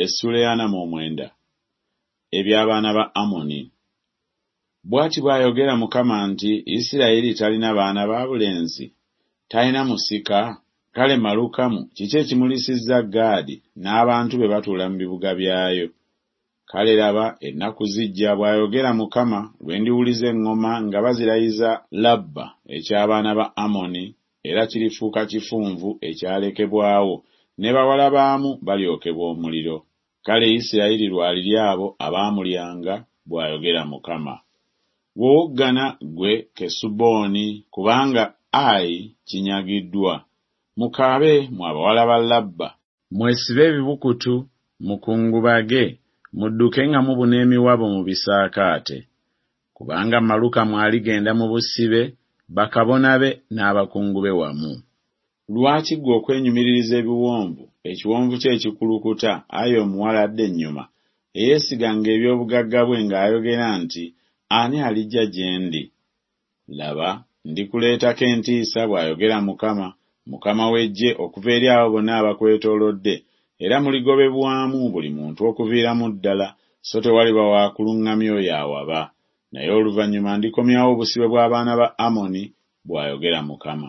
Essula 49 Eby'abaana ba Amoni. Bw'ati bw'ayogera Mukama nti, Isirayiri talina baana babulenzi, talina musika. Kale Malukamu kiki ekimulisizza Gaadi n'abantu be batuula mu bibuga byayo? Kale laba ennaku zijja, bw'ayogera Mukama, lwe ndiwuliza eŋŋoma nga bazirayiza Labba eky'abaana ba Amoni, era kirifuuka kifunvu ekyalekebwawo, ne bawala baamu balyokebwa omuliro. Kale Isirayiri lwaliri abo abaamulyanga, bw'ayogera Mukama. Wowoggana ggwe Kesuboni, kubanga Ayi kinyagiddwa. Mukaabe mwe abawala ba Labba, mwesibe ebibukutu, mukungubage, mudduke nga mubuna emiwabo mu bisaakaate. Kubanga Malukamu aligenda mu busibe, bakabona be n'abakungu be wamu. Lwaki ggwe okwenyumiririza ebiwonvu, ekiwonvu kye ekikulukuta, ayi omuwala adda ennyuma, eyeesiganga eby'obugagga bwe ng'ayogera nti, ani alijja gye ndi? Laba, ndikuleetako entiisa, bw'ayogera Mukama, Mukama w'eggye, okuva eri abo bonna abakwetoolodde, era muligobebwamu buli muntu okuviiramu ddala, so tewaliba wa kuluŋŋamya oyo awaba. Naye oluvannyuma ndikomyawo obusibe bw'abaana ba Amoni, bw'ayogera Mukama.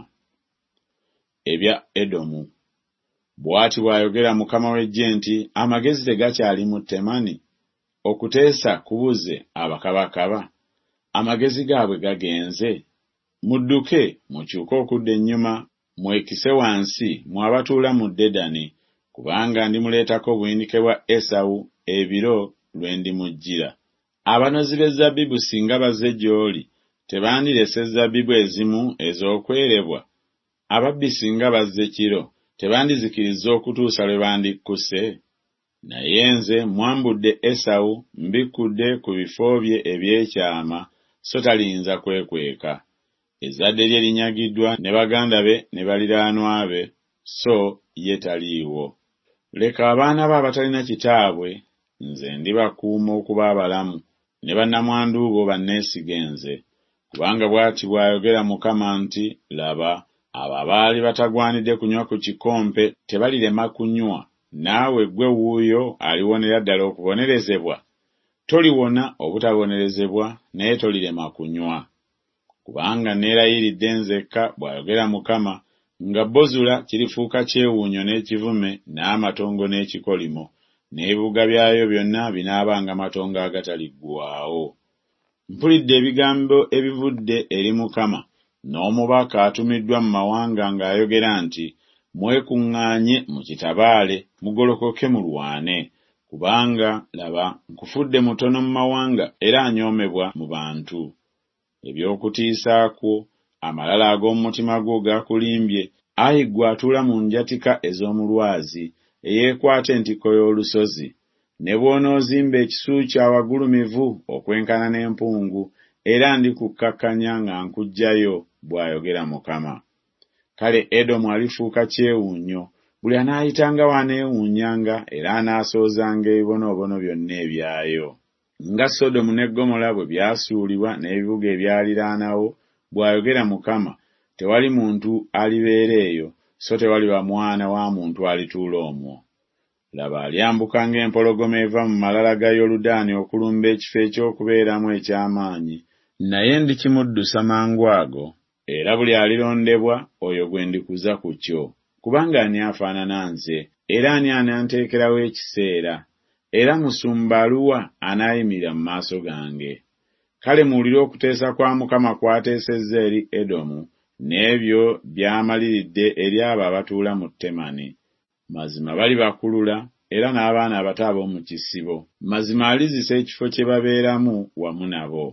Ebya Edomu. Bw'ati bw'ayogera Mukama w'eggye nti, amagezi tegakyali mu Temani? Okuteesa kubuze abakabakaba? Amagezi gaabwe gagenze? Mudduke, mukyuke okudda ennyuma, mwekise wansi, mwe abatuula mu Dedani, kubanga ndimuleetako obuyinike bwa Esawu ebiro lwe ndimujjira. Abanozi b'ezabbibu singa bazze gy'oli, tebandirese zabbibu ezimu ez'okwerebwa? Ababbi singa bazze kiro, tebandizikiriza okutuusa lwe bandikkuse? Naye nze mwambudde Esawu, mbikkudde ku bifo bye eby'ekyama, so taliyinza kwekweka. Ezzadde lye linyagiddwa ne baganda be ne baliraanwa be, so ye taliiwo. Leka abaana be abatalina kitaabwe, nze ndibakuuma okuba abalamu, ne bannamwandu bo banneesige nze. Kubanga bw'ati bw'ayogera Mukama nti, laba, abo abaali batagwanidde kunywa ku kikompe tebalirema kunywa, naawe ggwe wuuyo aliwonera ddala okubonerezebwa? Toliwona obutabonerezebwa, naye tolirema kunywa. Kubanga neerayiridde nzekka, bw'ayogera Mukama, nga Bozula kirifuuka kyewuunyo n'ekivume, n'amatongo n'ekikolimo, n'ebibuga byayo byonna binaabanga matongo agataliggwaawo. Mpulidde ebigambo ebivudde eri Mukama, n'omubaka atumiddwa mu mawanga ng'ayogera nti, mwekuŋŋaanye mukitabaale, mugolokoke mulwane, kubanga laba nkufudde mutono mu mawanga era anyoomebwa mu bantu. Eby'okutiisa kwo, amalala ag'omu mutima gwo gakulimbye, ayi ggwe atuula mu njatika ez'omulwazi, eyeekwata entikko y'olusozi. Ne bw'onoozimba ekisu kya wagulumivu okwenkana n'empungu, era ndikukkakkanya nga nkuggyayo, bw'ayogera Mukama. Kale Edomu alifuuka kyewuunyo, buli anaayitanga waneewuunyanga, era anaasoozanga ebibonoobono byonna ebyayo. Nga Sodomu ne Ggomola bwe byasuulibwa n'ebibuga ebyaliraanawo, bw'ayogera Mukama, tewali muntu alibeera eyo, so tewaliba mwana wa muntu alituula omwo. Laba alyambuka ng'empologoma eva mu malala ga Yoludaani okulumba ekifo eky'okubeeramu eky'amaanyi, naye ndikimuddusa mangu ago, era buli alirondebwa oyo gwe ndikuza ku kyo. Kubanga ani afaanana nze, era ani ananteekerawo ekiseera, era musumba aluwa anaayimirira mu maaso gange? Kale muwulire okuteesa kwa Mukama kwateesezza eri Edomu, n'ebyo by'amaliridde eri abo abatuula mu Temani. Mazima balibakulula, era n'abaana abato ab'omu kisibo. Mazima alizisa ekifo kye babeeramu wamu nabo.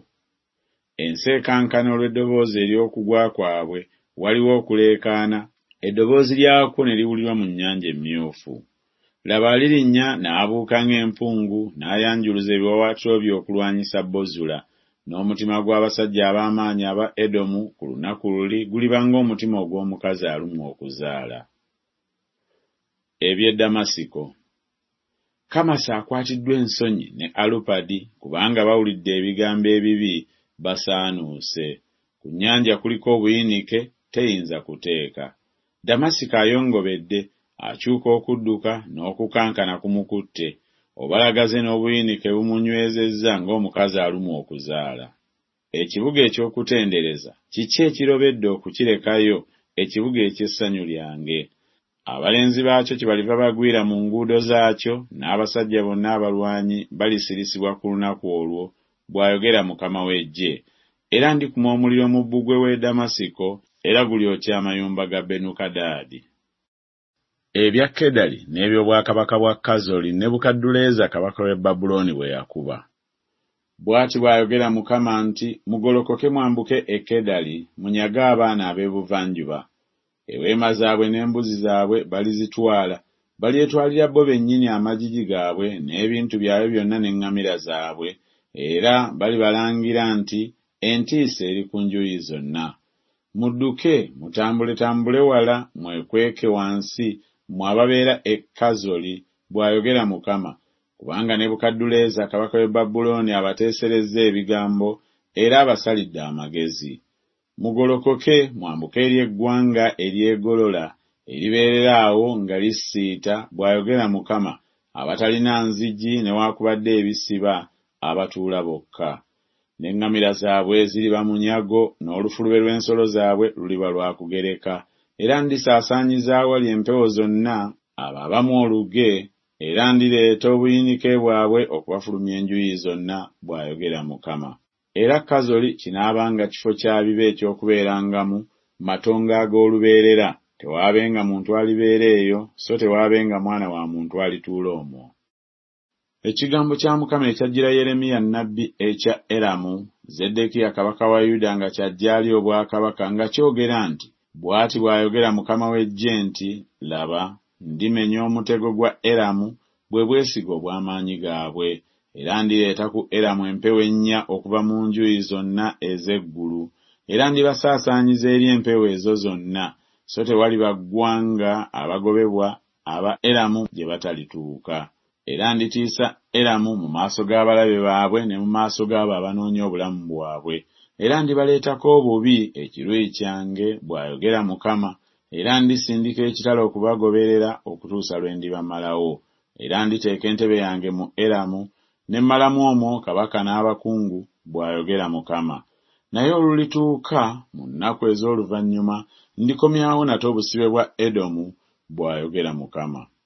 Ensi ekankana olw'eddoboozi ery'okugwa kwabwe, waliwo okuleekaana, eddoboozi lyakwo ne liwulirwa mu nnyanja emmyufu. Laba alirinnya n'abuuka ng'empungu, n'ayanjuluza ebiwaawaatiro bye okulwanyisa Bozula, n'omutima gw'abasajja ab'amaanyi aba Edomu ku lunaku luli guliba ng'omutima ogw'omukazi alumwa okuzaala. Eby'e Damasiko. Kamasi akwatiddwa ensonyi ne Alupadi, kubanga bawulidde ebigambo ebibi, basaanuuse. Ku nnyanja kuliko obuyinike, teyinza kuteeka. Damasiko ayongobedde, akyuka okudduka n'okukankana kumukutte, obalagaze n'obuyinike bumunywezezza ng'omukazi alumwa okuzaala. Ekibuga eky'okutendereza kiki ekirobedde okukirekayo ekibuga eky'essanyu lyange? Abalenzi baakyo kibaliva bagwira mu nguudo zaakyo, n'abasajja bonna abalwanyi balisirisibwa ku lunaku olwo, bw'ayogera Mukama w'Eggye. Era ndikuma omuliro mu bbugwe w'e Damasiko, era gulyokya amayumba ga Benukadaadi. Ebya Kedali n'ebyobwakabaka bwa Kazoli Nebukadduleeza kabaka w'e Babulooni bwe yakuba. Bw'ati bw'ayogera Mukama nti, mugolokoke mwambuke e Kedali, munyage abaana ab'ebuvanjuba. Eweema zaabwe n'embuzi zaabwe balizitwala, balyetwalira bo bennyini amagigi gaabwe n'ebintu byabwe byonna n'eŋŋamira zaabwe, era balibalangira nti entiisa eri ku njuyi zonna. Mudduke, mutambule wala, mwekweke wansi, mmwe ababeera e Kazoli, bw'ayogera Mukama, kubanga Nebukadduleeza kabaka w'e Babulooni abateeserezza ebigambo era abasalidde amagezi. Mugolokoke mwambuke eri eggwanga eryegolola eribeerera awo nga lisiita, bw'ayogera Mukama, abatalina nzigi newaakubadde ebisiba, abatuula bokka. N'eŋŋamira zaabwe ziriba munyago, n'olufulube lw'ensolo zaabwe luliba lwa kugereka, era ndisaasaanyiza awali empewo zonna abo abamu oluge, era ndireeta obuyinike bwabwe okubafulumya enjuyi zonna, bw'ayogera Mukama. Era Kazoli kinaabanga kifo kya bibe eky'okubeerangamu matongo ag'olubeerera, tewaabenga muntu alibeera eyo, so tewaabenga mwana wa muntu alituula omwo. Ekigambo kya Mukama ekyajjira Yeremiya nnabbi ekya Eramu, Zeddekiya kabaka wa Yuda nga kyajjaali obwakabaka nga kyogera nti, bw'ati bw'ayogera Mukama w'Eggye nti, laba, ndimenya omutego gwa Eramu bwe bwesiga obw'amaanyi gaabwe, era ndireeta ku Eramu empewo ennya okuva mu njuyi zonna ez'eggulu, era ndibasaasaanyiza eri empewo ezo zonna, so tewaliba ggwanga abagobebwa aba Eramu gye batalituuka. Era nditiisa Eramu mu maaso g'abalabe baabwe ne mu maaso g'abo abanoonya obulamu bwabwe, era ndibaleetako obubi ekiruyi kyange, bw'ayogera Mukama, era ndisindika ekitala okubagoberera okutuusa lwe ndibamalawo. Era nditeeka entebe yange mu Eramu, ne mmalamu omwo kabaka n'abakungu, bw'ayogera Mukama. Naye olulituuka mu nnaku ez'oluvannyuma ndikomyawo nate obusibe bwa Edomu, bw'ayogera Mukama.